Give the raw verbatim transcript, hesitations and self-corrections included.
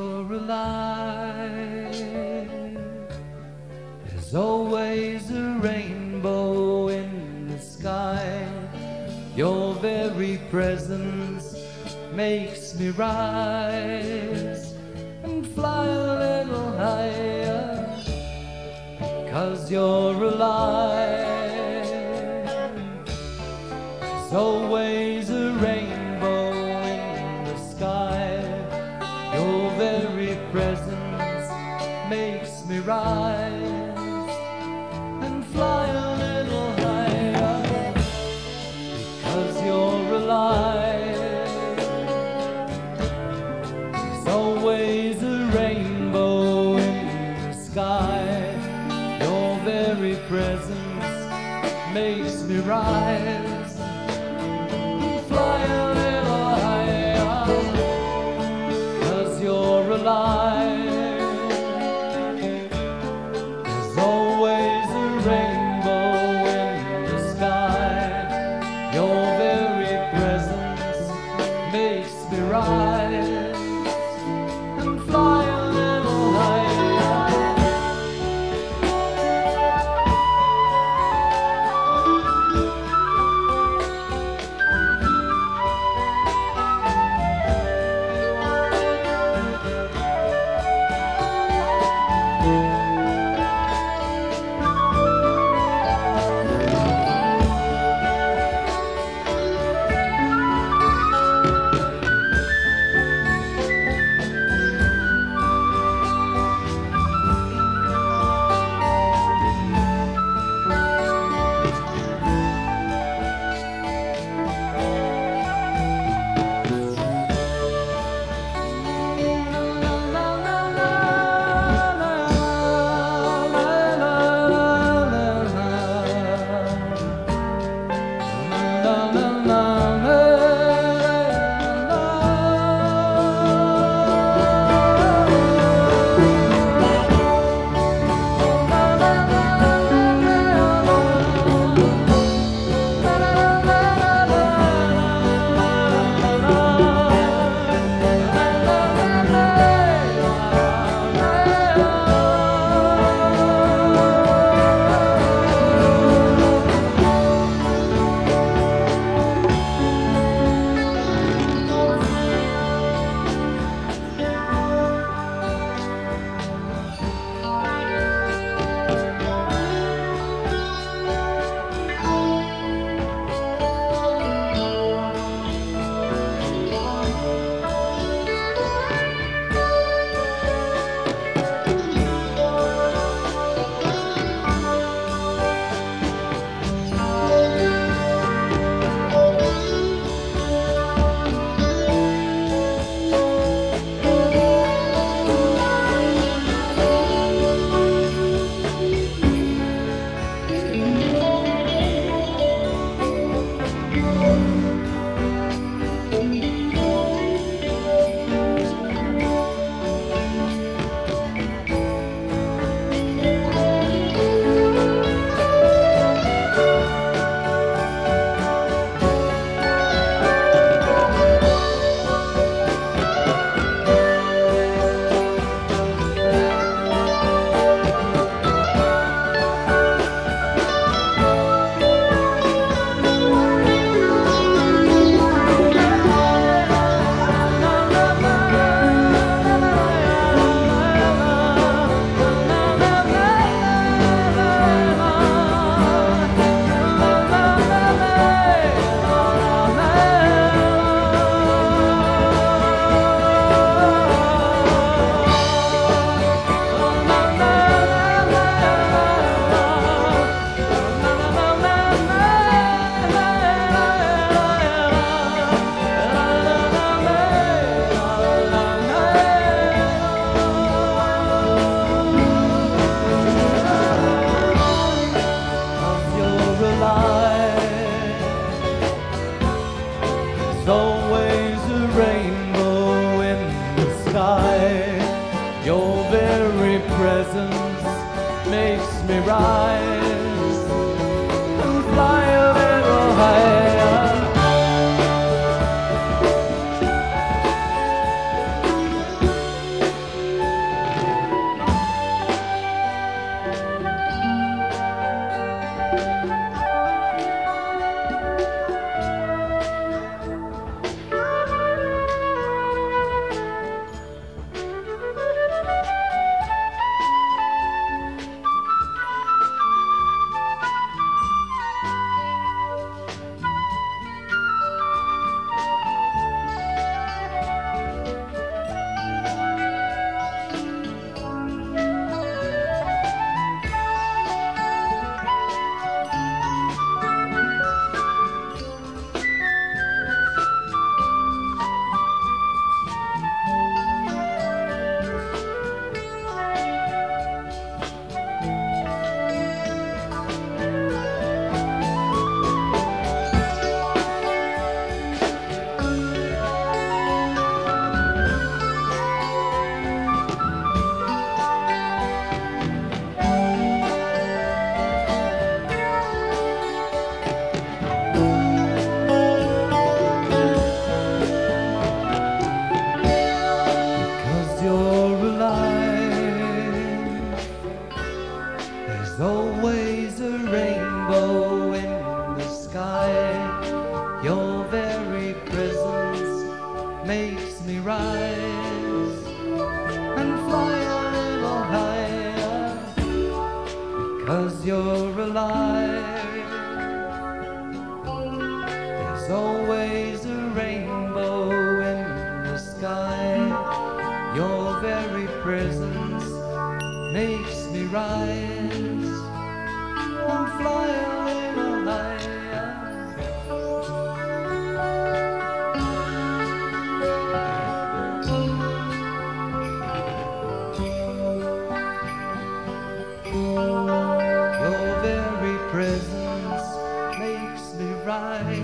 you're alive. There's always a rainbow in the sky. Your very presence makes me rise and fly a little higher, 'cause you're alive. There's always a rainbow in the sky. Your very presence makes me rise and fly a little higher, because you're alive. There's always a rainbow in the sky. Your very presence makes me rise and fly a little higher, 'cause you're alive. There's always a rainbow in the sky. Your very presence makes me rise and fly a little higher. makes me rise and fly a little higher. 'cause you're alive. There's always a rainbow in the sky. Your very presence makes me rise and fly a little higher. Your very presence makes me rise